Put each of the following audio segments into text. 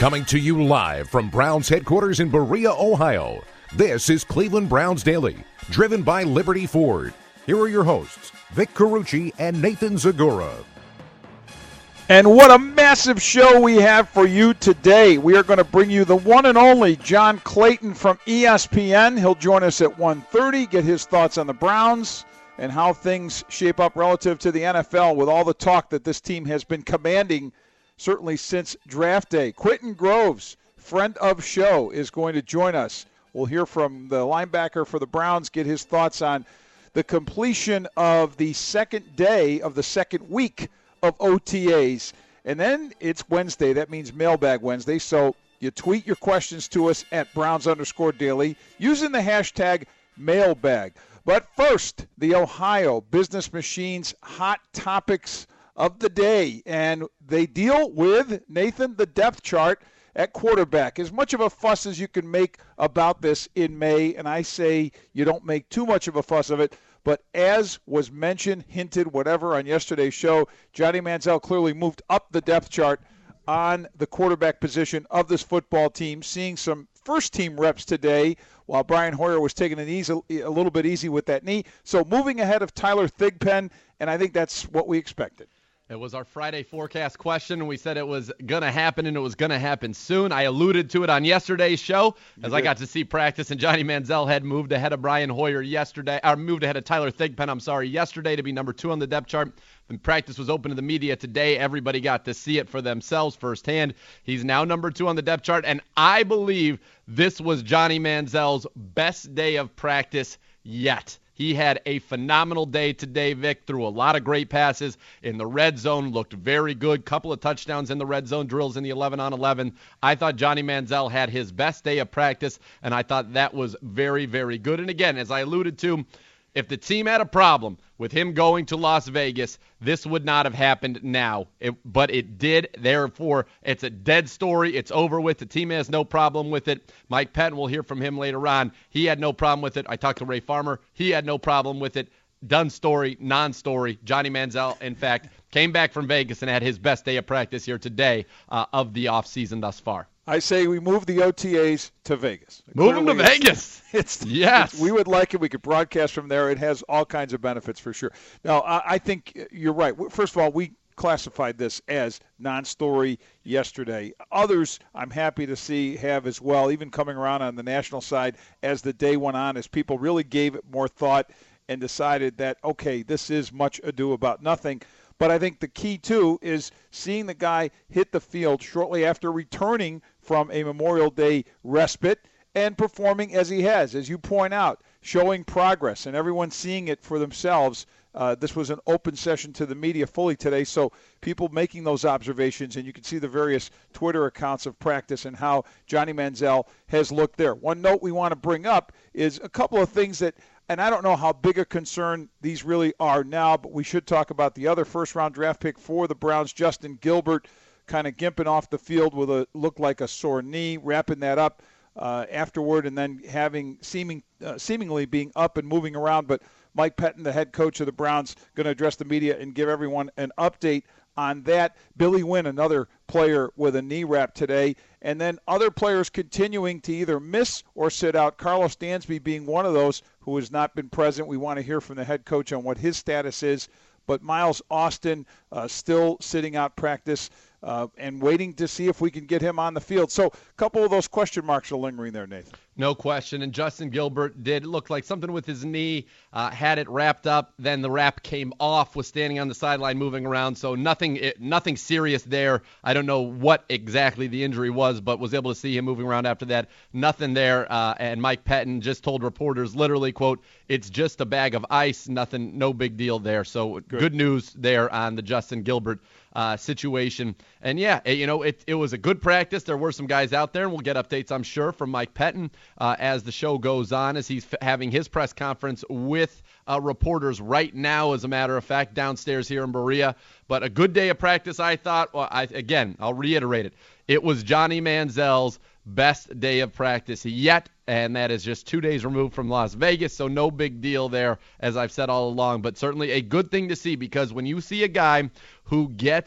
Coming to you live from Browns headquarters in Berea, Ohio, this is Cleveland Browns Daily, driven by Liberty Ford. Here are your hosts, Vic Carucci and Nathan Zagora. And what a massive show we have for you today. We are going to bring you the one and only John Clayton from ESPN. He'll join us at 1:30, get his thoughts on the Browns and how things shape up relative to the NFL with all the talk that this team has been commanding certainly since draft day. Quentin Groves, friend of show, is going to join us. We'll hear from the linebacker for the Browns, get his thoughts on the completion of the second day of the second week of OTAs. And then it's Wednesday. That means Mailbag Wednesday. So you tweet your questions to us at Browns_Daily using the hashtag mailbag. But first, the Ohio Business Machine's hot topics of the day. And they deal with, Nathan, the depth chart at quarterback. As much of a fuss as you can make about this in May, and I say you don't make too much of a fuss of it, but as was mentioned, hinted, whatever, on yesterday's show, Johnny Manziel clearly moved up the depth chart on the quarterback position of this football team, seeing some first-team reps today while Brian Hoyer was taking it a little bit easy with that knee. So moving ahead of Tyler Thigpen, and I think that's what we expected. It was our Friday forecast question, and we said it was going to happen, and it was going to happen soon. I alluded to it on yesterday's show as I got to see practice, and Johnny Manziel had moved ahead of Brian Hoyer yesterday, or moved ahead of Tyler Thigpen, yesterday to be number 2 on the depth chart. When practice was open to the media today, everybody got to see it for themselves firsthand. He's now number 2 on the depth chart, and I believe this was Johnny Manziel's best day of practice yet. He had a phenomenal day today, Vic, threw a lot of great passes in the red zone, looked very good, couple of touchdowns in the red zone drills in the 11-on-11. I thought Johnny Manziel had his best day of practice, and I thought that was very, very good. And again, as I alluded to, if the team had a problem with him going to Las Vegas, this would not have happened now. But it did. Therefore, it's a dead story. It's over with. The team has no problem with it. Mike Pettine, we'll hear from him later on. He had no problem with it. I talked to Ray Farmer. He had no problem with it. Done story, non-story. Johnny Manziel, in fact, came back from Vegas and had his best day of practice here today of the offseason thus far. I say we move the OTAs to Vegas. Move them to Vegas. Yes. We would like it. We could broadcast from there. It has all kinds of benefits for sure. Now, I think you're right. First of all, we classified this as non-story yesterday. Others, I'm happy to see, have as well, even coming around on the national side as the day went on, as people really gave it more thought and decided that, okay, this is much ado about nothing. But I think the key, too, is seeing the guy hit the field shortly after returning from a Memorial Day respite and performing as he has, as you point out, showing progress and everyone seeing it for themselves. This was an open session to the media fully today, so people making those observations, and you can see the various Twitter accounts of practice and how Johnny Manziel has looked there. One note we want to bring up is a couple of things that, and I don't know how big a concern these really are now, but we should talk about the other first-round draft pick for the Browns, Justin Gilbert, kind of gimping off the field with a looked like a sore knee, wrapping that up afterward, and then having seemingly being up and moving around. But Mike Pettine, the head coach of the Browns, going to address the media and give everyone an update on that. Billy Wynn, another player with a knee wrap today. And then other players continuing to either miss or sit out. Carlos Dansby being one of those who has not been present. We want to hear from the head coach on what his status is. But Miles Austin still sitting out practice and waiting to see if we can get him on the field. So a couple of those question marks are lingering there, Nathan. No question. And Justin Gilbert did look like something with his knee, had it wrapped up. Then the wrap came off, was standing on the sideline moving around. So nothing serious there. I don't know what exactly the injury was, but was able to see him moving around after that. Nothing there. And Mike Pettine just told reporters literally, quote, "It's just a bag of ice. Nothing, no big deal there." So good news there on the Justin Gilbert situation. And yeah, it was a good practice. There were some guys out there, and we'll get updates, I'm sure, from Mike Pettine as the show goes on, as he's having his press conference with reporters right now, as a matter of fact, downstairs here in Berea. But a good day of practice, I thought. Well, I'll reiterate it. It was Johnny Manziel's best day of practice yet, and that is just 2 days removed from Las Vegas, so no big deal there, as I've said all along. But certainly a good thing to see, because when you see a guy who gets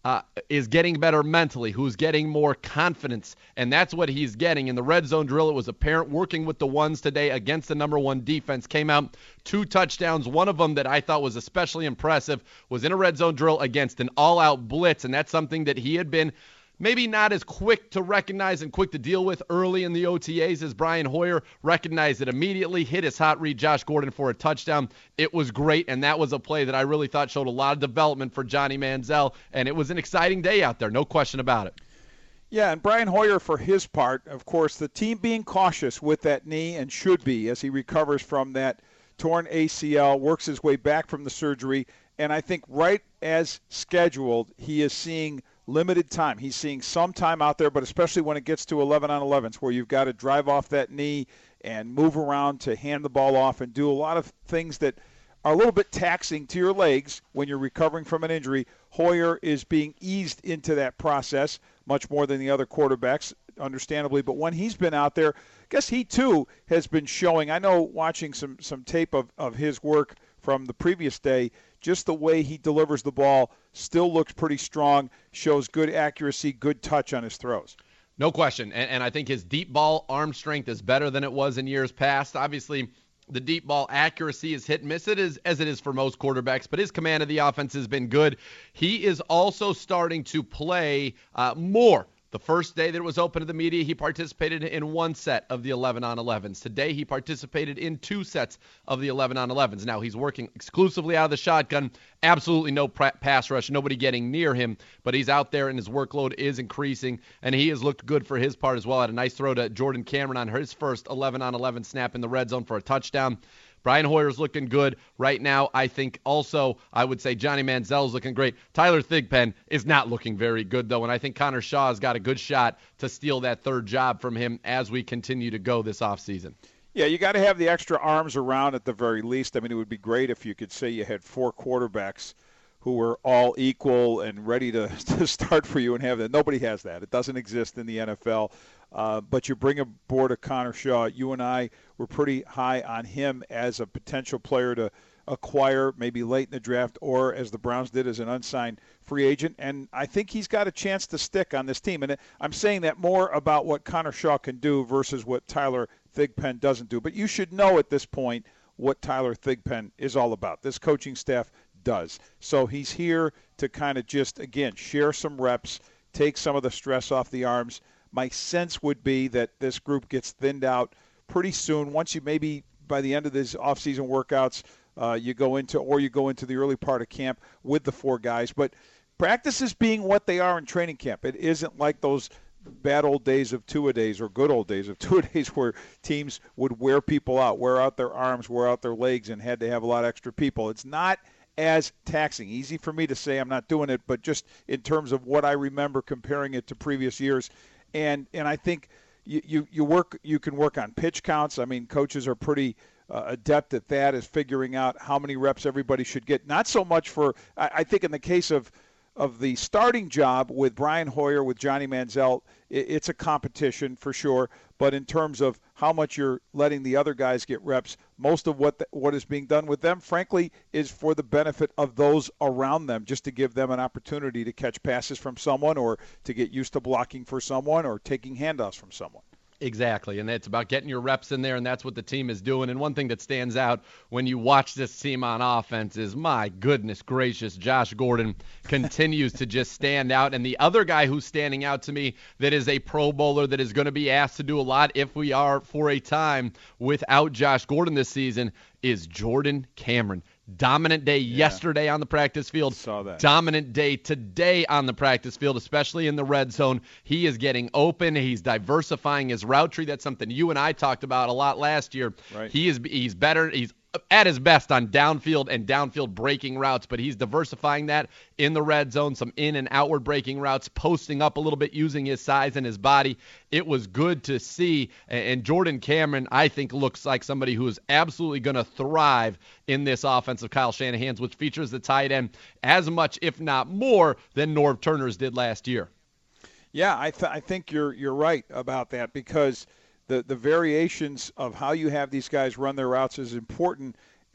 is getting better mentally, who's getting more confidence, and that's what he's getting. In the red zone drill, it was apparent working with the ones today against the number one defense. Came out 2 touchdowns. One of them that I thought was especially impressive was in a red zone drill against an all-out blitz, and that's something that he had been maybe not as quick to recognize and quick to deal with early in the OTAs as Brian Hoyer. Recognized it immediately, hit his hot read, Josh Gordon, for a touchdown. It was great, and that was a play that I really thought showed a lot of development for Johnny Manziel, and it was an exciting day out there, no question about it. Yeah, and Brian Hoyer, for his part, of course, the team being cautious with that knee, and should be, as he recovers from that torn ACL, works his way back from the surgery, and I think right as scheduled, he is seeing limited time. He's seeing some time out there, but especially when it gets to 11-on-11s where you've got to drive off that knee and move around to hand the ball off and do a lot of things that are a little bit taxing to your legs when you're recovering from an injury. Hoyer is being eased into that process much more than the other quarterbacks, understandably. But when he's been out there, I guess he too has been showing. I know watching some tape of his work from the previous day, just the way he delivers the ball still looks pretty strong, shows good accuracy, good touch on his throws. No question, and I think his deep ball arm strength is better than it was in years past. Obviously, the deep ball accuracy is hit and miss, as it is for most quarterbacks, but his command of the offense has been good. He is also starting to play more. The first day that it was open to the media, he participated in 1 set of the 11-on-11s. Today, he participated in 2 sets of the 11-on-11s. Now, he's working exclusively out of the shotgun. Absolutely no pass rush, nobody getting near him, but he's out there and his workload is increasing, and he has looked good for his part as well. Had a nice throw to Jordan Cameron on his first 11-on-11 snap in the red zone for a touchdown. Brian Hoyer's looking good right now. I think also I would say Johnny Manziel's looking great. Tyler Thigpen is not looking very good, though, and I think Connor Shaw has got a good shot to steal that third job from him as we continue to go this offseason. Yeah, you got to have the extra arms around at the very least. I mean, it would be great if you could say you had 4 quarterbacks who were all equal and ready to start for you and have that. Nobody has that. It doesn't exist in the NFL. But you bring aboard a Connor Shaw. You and I were pretty high on him as a potential player to acquire maybe late in the draft or, as the Browns did, as an unsigned free agent. And I think he's got a chance to stick on this team. And I'm saying that more about what Connor Shaw can do versus what Tyler Thigpen doesn't do. But you should know at this point what Tyler Thigpen is all about. This coaching staff does. So he's here to kind of just, again, share some reps, take some of the stress off the arms. My sense would be that this group gets thinned out pretty soon. Once you maybe by the end of these off-season workouts, you go into the early part of camp with the 4 guys. But practices being what they are in training camp, it isn't like those bad old days of two-a-days or good old days of two-a-days where teams would wear people out, wear out their arms, wear out their legs, and had to have a lot of extra people. It's not as taxing. Easy for me to say I'm not doing it, but just in terms of what I remember comparing it to previous years. And I think you can work on pitch counts. I mean, coaches are pretty adept at that, is figuring out how many reps everybody should get. Not so much for, I think in the case of the starting job with Brian Hoyer, with Johnny Manziel, it's a competition for sure. But in terms of how much you're letting the other guys get reps, most of what is being done with them, frankly, is for the benefit of those around them, just to give them an opportunity to catch passes from someone or to get used to blocking for someone or taking handoffs from someone. Exactly, and it's about getting your reps in there, and that's what the team is doing. And one thing that stands out when you watch this team on offense is, my goodness gracious, Josh Gordon continues to just stand out. And the other guy who's standing out to me that is a Pro Bowler that is going to be asked to do a lot if we are for a time without Josh Gordon this season is Jordan Cameron. Dominant day yesterday on the practice field. Saw that. Dominant day today on the practice field, especially in the red zone. He is getting open. He's diversifying his route tree. That's something you and I talked about a lot last year. Right. He's better. He's at his best on downfield and downfield breaking routes, but he's diversifying that in the red zone, some in and outward breaking routes, posting up a little bit using his size and his body. It was good to see, and Jordan Cameron, I think, looks like somebody who is absolutely going to thrive in this offense of Kyle Shanahan's, which features the tight end as much, if not more, than Norv Turner's did last year. Yeah, I think you're right about that, because the variations of how you have these guys run their routes is important,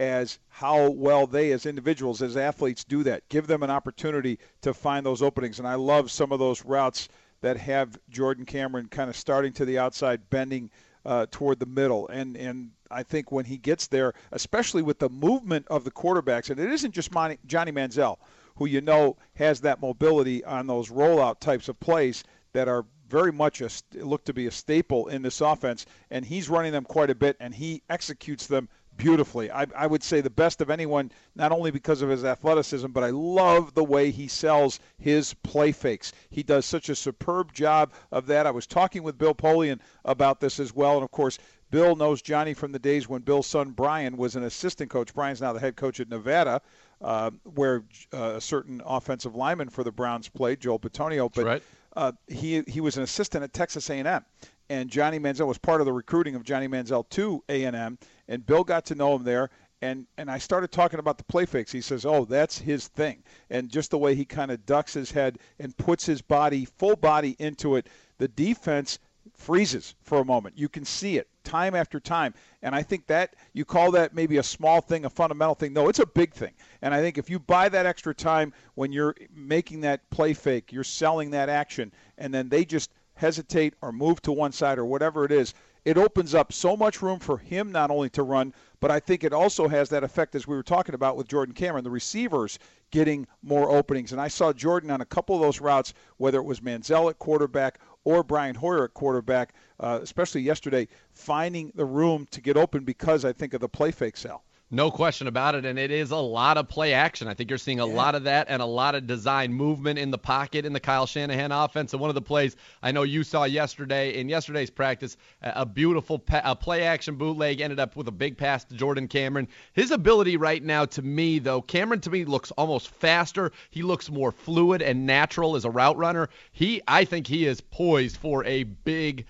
as how well they as individuals, as athletes, do that. Give them an opportunity to find those openings. And I love some of those routes that have Jordan Cameron kind of starting to the outside, bending toward the middle. And I think when he gets there, especially with the movement of the quarterbacks, and it isn't just Johnny Manziel, who has that mobility on those rollout types of plays that are very much look to be a staple in this offense, and he's running them quite a bit, and he executes them beautifully. I would say the best of anyone, not only because of his athleticism, but I love the way he sells his play fakes. He does such a superb job of that. I was talking with Bill Polian about this as well, and of course, Bill knows Johnny from the days when Bill's son Brian was an assistant coach. Brian's now the head coach at Nevada, where a certain offensive lineman for the Browns played, Joel Bitonio. But right. He was an assistant at Texas A&M. And Johnny Manziel was part of the recruiting of Johnny Manziel to A&M, and Bill got to know him there. And I started talking about the play fakes. He says, oh, that's his thing. And just the way he kind of ducks his head and puts his body, full body into it, the defense freezes for a moment. You can see it time after time. And I think that you call that maybe a small thing, a fundamental thing. No, it's a big thing. And I think if you buy that extra time when you're making that play fake, you're selling that action, and then they just hesitate or move to one side or whatever it is, it opens up so much room for him not only to run, but I think it also has that effect, as we were talking about with Jordan Cameron, the receivers getting more openings. And I saw Jordan on a couple of those routes, whether it was Manziel at quarterback or Brian Hoyer at quarterback, especially yesterday, finding the room to get open because I think of the play fake sell. No question about it, and it is a lot of play action. I think you're seeing a lot of that and a lot of design movement in the pocket in the Kyle Shanahan offense. And one of the plays I know you saw yesterday in yesterday's practice, a beautiful play action bootleg ended up with a big pass to Jordan Cameron. His ability right now to me, though, Cameron to me looks almost faster. He looks more fluid and natural as a route runner. I think he is poised for a big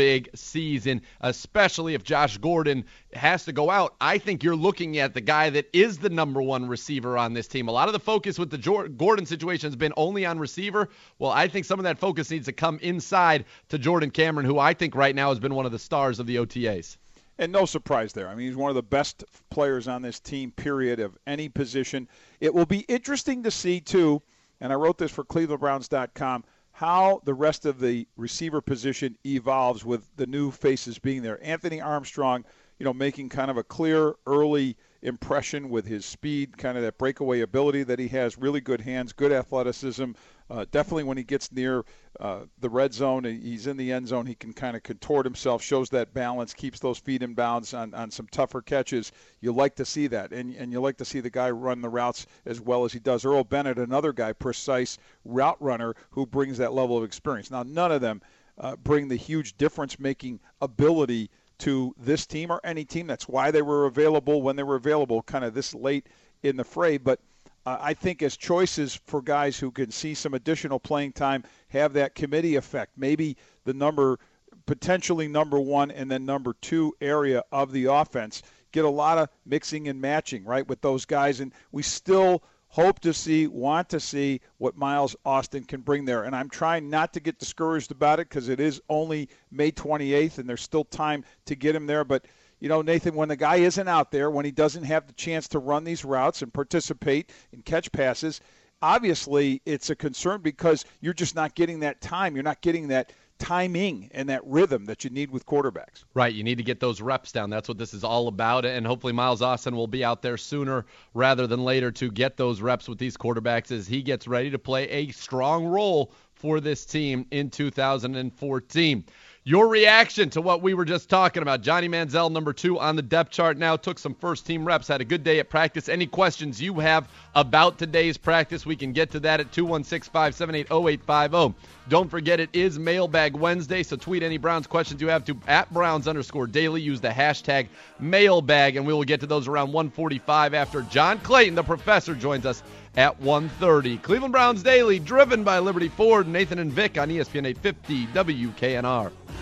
season, especially if Josh Gordon has to go out. I think you're looking at the guy that is the number one receiver on this team. A lot of the focus with the Gordon situation has been only on receiver. Well, I think some of that focus needs to come inside to Jordan Cameron, who I think right now has been one of the stars of the OTAs. And no surprise there. I mean, he's one of the best players on this team, period, of any position. It will be interesting to see, too, and I wrote this for ClevelandBrowns.com, how the rest of the receiver position evolves with the new faces being there. Anthony Armstrong, making kind of a clear early impression with his speed, kind of that breakaway ability that he has, really good hands, good athleticism. Definitely when he gets near the red zone, he's in the end zone, he can kind of contort himself, shows that balance, keeps those feet in bounds on some tougher catches. You like to see that, and you like to see the guy run the routes as well as he does. Earl Bennett, another guy, precise route runner who brings that level of experience. Now, none of them bring the huge difference-making ability to this team or any team. That's why they were available when they were available, kind of this late in the fray. But I think as choices for guys who can see some additional playing time, have that committee effect, maybe the potentially number one and then number two area of the offense, get a lot of mixing and matching, right, with those guys. And we still want to see what Miles Austin can bring there. And I'm trying not to get discouraged about it because it is only May 28th and there's still time to get him there. But, Nathan, when the guy isn't out there, when he doesn't have the chance to run these routes and participate and catch passes, obviously it's a concern because you're just not getting that time. You're not getting that timing and that rhythm that you need with quarterbacks. Right, you need to get those reps down. That's what this is all about, and hopefully Miles Austin will be out there sooner rather than later to get those reps with these quarterbacks as he gets ready to play a strong role for this team in 2014. Your reaction to what we were just talking about. Johnny Manziel, number 2 on the depth chart now, took some first-team reps, had a good day at practice. Any questions you have about today's practice, we can get to that at 216-578-0850. Don't forget, it is Mailbag Wednesday, so tweet any Browns questions you have to @Browns_daily. Use the hashtag mailbag, and we will get to those around 1:45 after John Clayton, the professor, joins us at 1:30. Cleveland Browns Daily, driven by Liberty Ford, Nathan and Vic on ESPN 850 WKNR.